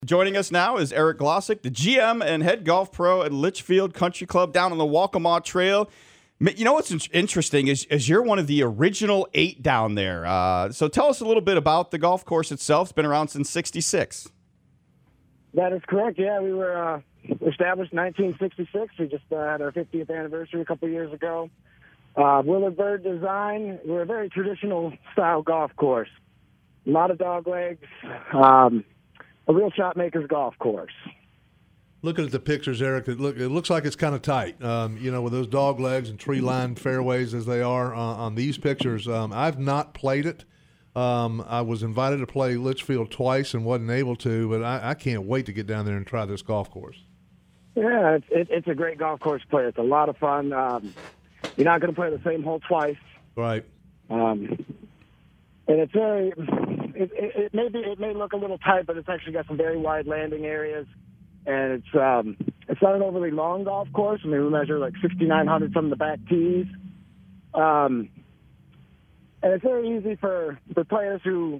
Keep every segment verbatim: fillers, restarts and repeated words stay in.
Joining us now is Eric Glossick, the G M and head golf pro at Litchfield Country Club down on the Waccamaw Trail. You know what's interesting is, is you're one of the original eight down there. Uh, so tell us a little bit about the golf course itself. It's been around since sixty-six. That is correct. Yeah, we were uh, established in nineteen sixty-six. We just uh, had our fiftieth anniversary a couple years ago. Uh, Willard Bird design. We're a very traditional style golf course. A lot of dog legs. Um, a real shot maker's golf course. Looking at the pictures, Eric, it, look, it looks like it's kind of tight, um, you know, with those dog legs and tree-lined fairways as they are uh, on these pictures. Um, I've not played it. Um, I was invited to play Litchfield twice and wasn't able to, but I, I can't wait to get down there and try this golf course. Yeah, it's, it, it's a great golf course to play. It's a lot of fun. Um, you're not going to play the same hole twice. Right. Um, and it's very, it, it, it, may be, it may look a little tight, but it's actually got some very wide landing areas. And it's um, it's not an overly long golf course. I mean, we measure like sixty-nine hundred from the back tees. Um, and it's very easy for, for players who,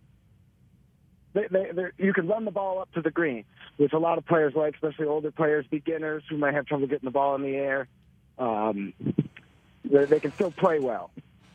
they, they, you can run the ball up to the greens, which a lot of players like, especially older players, beginners who might have trouble getting the ball in the air. Um, they, they can still play well.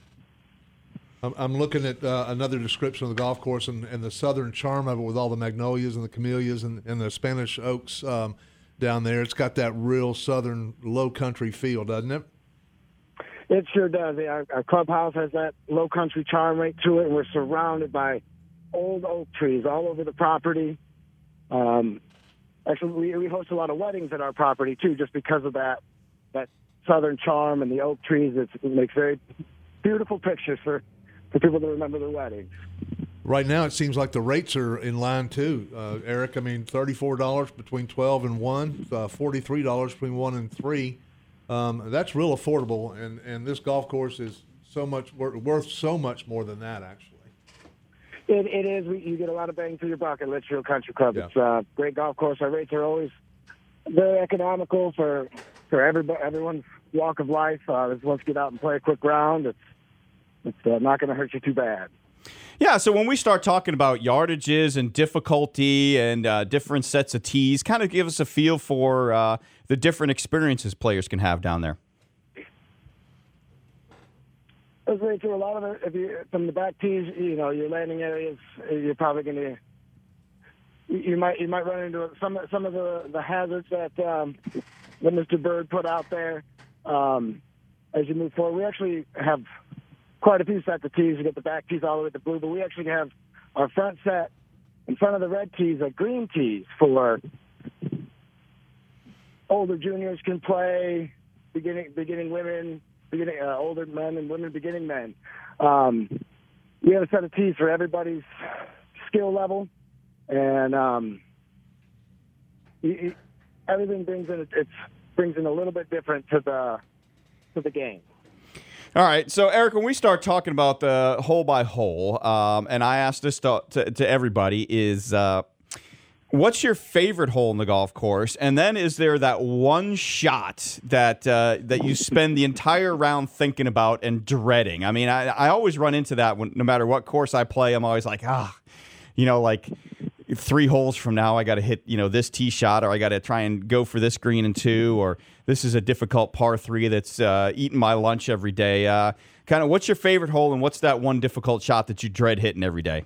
I'm looking at uh, another description of the golf course and, and the southern charm of it with all the magnolias and the camellias and, and the Spanish oaks um, down there. It's got that real southern low country feel, doesn't it? It sure does. Our, our clubhouse has that low country charm right to it, and we're surrounded by old oak trees all over the property. Um, actually, we, we host a lot of weddings at our property, too, just because of that that southern charm and the oak trees. It's, it makes very beautiful pictures for for people to remember their weddings. Right now, it seems like the rates are in line, too, uh, Eric. I mean, thirty-four dollars between twelve and one, uh, forty-three dollars between one and three. Um, that's real affordable, and, and this golf course is so much worth so much more than that, actually. It, it is. We, you get a lot of bang for your buck at Litchfield Country Club. Yeah. It's a great golf course. Our rates are always very economical for for everybody, everyone's walk of life. Uh, just wants to get out and play a quick round. It's It's uh, not going to hurt you too bad. Yeah, so when we start talking about yardages and difficulty and uh, different sets of tees, kind of give us a feel for uh, the different experiences players can have down there. Those rates are a lot of it. If you from the back tees, you know, your landing areas, you're probably going to you might you might run into some some of the, the hazards that um, that Mister Bird put out there um, as you move forward. We actually have quite a few sets of tees. You get the back tees all the way to blue, but we actually have our front set in front of the red tees are green tees for older juniors can play, beginning beginning women, beginning uh, older men and women, beginning men. Um, we have a set of tees for everybody's skill level, and um, you, you, everything brings in it brings in a little bit different to the to the game. All right, so Eric, when we start talking about the hole by hole, um, and I asked this to, to, to everybody, is uh, what's your favorite hole in the golf course? And then is there that one shot that uh, that you spend the entire round thinking about and dreading? I mean, I, I always run into that when, no matter what course I play, I'm always like, ah, you know, like three holes from now, I got to hit, you know, this tee shot, or I got to try and go for this green and two, or this is a difficult par three that's uh, eating my lunch every day. Uh, kind of, what's your favorite hole, and what's that one difficult shot that you dread hitting every day?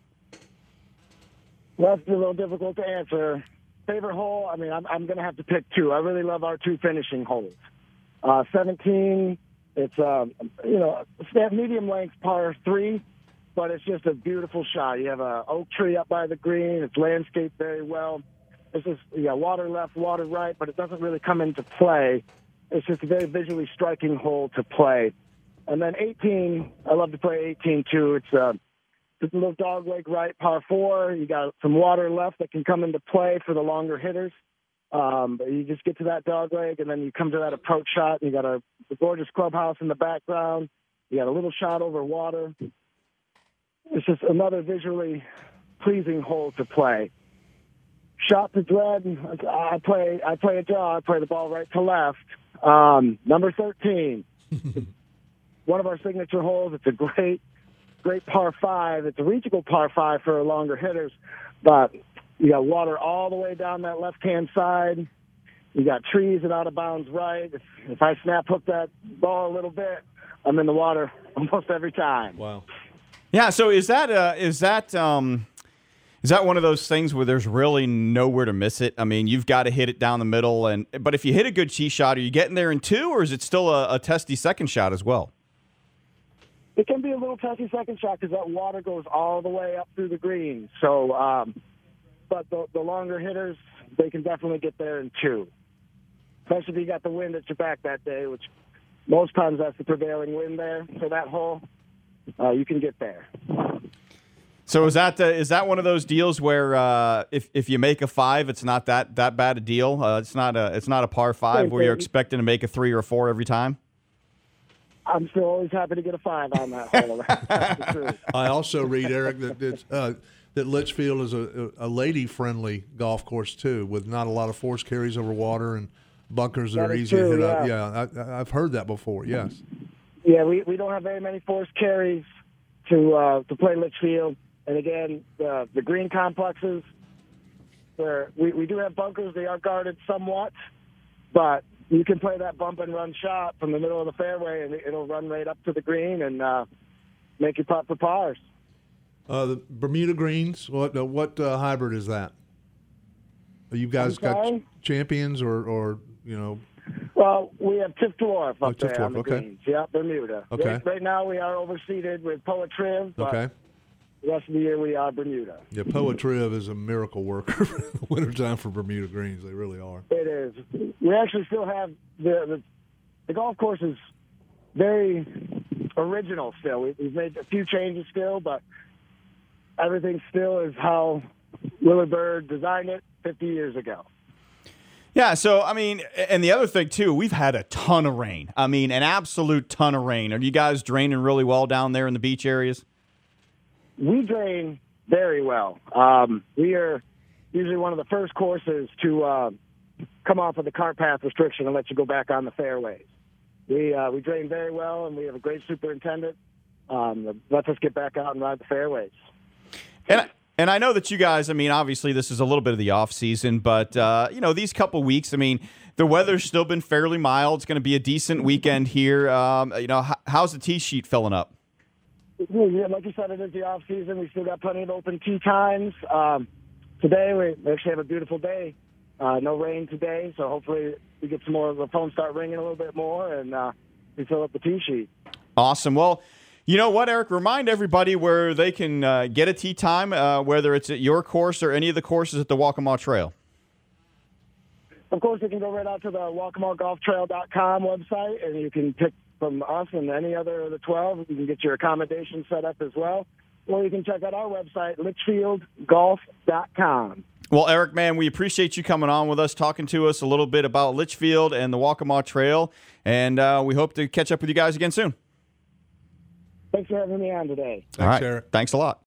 Well, that's a little difficult to answer. Favorite hole, I mean, I'm, I'm going to have to pick two. I really love our two finishing holes. Uh, seventeen, it's, um, you know, medium length par three, but it's just a beautiful shot. You have a oak tree up by the green. It's landscaped very well. It's just, you got water left, water right, but it doesn't really come into play. It's just a very visually striking hole to play. And then eighteen, I love to play eighteen too. It's a, it's a little dog leg right, par four. You got some water left that can come into play for the longer hitters. Um, but you just get to that dog leg, and then you come to that approach shot. And you got a, a gorgeous clubhouse in the background. You got a little shot over water. It's just another visually pleasing hole to play. Shot to dread, I play I play a draw. I play the ball right to left. Um, number thirteen, one of our signature holes. It's a great, great par five. It's a reachable par five for longer hitters, but You got water all the way down that left-hand side. You got trees and out of bounds right. If, if I snap hook that ball a little bit, I'm in the water almost every time. Wow. Yeah. So is that uh, is that um, is that one of those things where there's really nowhere to miss it? I mean, you've got to hit it down the middle, and but if you hit a good tee shot, are you getting there in two, or is it still a, a testy second shot as well? It can be a little testy second shot because that water goes all the way up through the green. So, um, but the, the longer hitters, they can definitely get there in two. Especially if you got the wind at your back that day, which most times that's the prevailing wind there for that hole. Uh, you can get there. So is that uh, is that one of those deals where uh, if if you make a five, it's not that, that bad a deal? Uh, it's not a it's not a par five where you're expecting to make a three or a four every time. I'm still always happy to get a five on that hole. That's the truth. I also read, Eric, that it's, uh, that Litchfield is a, a lady-friendly golf course too, with not a lot of force carries over water and bunkers that, That are is easy true, to hit up. yeah. Yeah, I, I've heard that before. Yes. Yeah, we, we don't have very many forced carries to uh, to play Litchfield. And again, the, the green complexes, where we, we do have bunkers. They are guarded somewhat, but you can play that bump and run shot from the middle of the fairway, and it'll run right up to the green and uh, make you putt for pars. Uh, the Bermuda Greens, what uh, what uh, hybrid is that? You guys I'm got sorry? ch- champions or, or, you know, Well, we have Tip Dwarf up Oh, Tip there on Dwarf, the okay. greens. Yeah, Bermuda. Okay. Right, right now we are overseeded with Poa Triv, but okay. the rest of the year we are Bermuda. Yeah, Poa Triv is a miracle worker in the wintertime for Bermuda Greens. They really are. It is. We actually still have the the, the golf course is very original still. We, we've made a few changes still, but everything still is how Willard Bird designed it fifty years ago. Yeah, so, I mean, and the other thing, too, we've had a ton of rain. I mean, an absolute ton of rain. Are you guys draining really well down there in the beach areas? We drain very well. Um, we are usually one of the first courses to uh, come off of the cart path restriction and let you go back on the fairways. We uh, we drain very well, and we have a great superintendent um, that lets us get back out and ride the fairways. And I, and I know that you guys, I mean, obviously this is a little bit of the off season, but, uh, you know, these couple weeks, I mean, the weather's still been fairly mild. It's going to be a decent weekend here. Um, you know, how, how's the tee sheet filling up? Yeah, like you said, it is the off season. We still got plenty of open tee times. Um, today we actually have a beautiful day. Uh, no rain today, so hopefully we get some more. The phones start ringing a little bit more, and uh, we fill up the tee sheet. Awesome. Well, you know what, Eric? Remind everybody where they can uh, get a tee time, uh, whether it's at your course or any of the courses at the Waccamaw Trail. Of course, you can go right out to the waccamaw golf trail dot com website, and you can pick from us and any other of the twelve. You can get your accommodation set up as well. Or you can check out our website, litchfield golf dot com. Well, Eric, man, we appreciate you coming on with us, talking to us a little bit about Litchfield and the Waccamaw Trail, and uh, we hope to catch up with you guys again soon. Thanks for having me on today. Thanks, All right. Eric. Thanks a lot.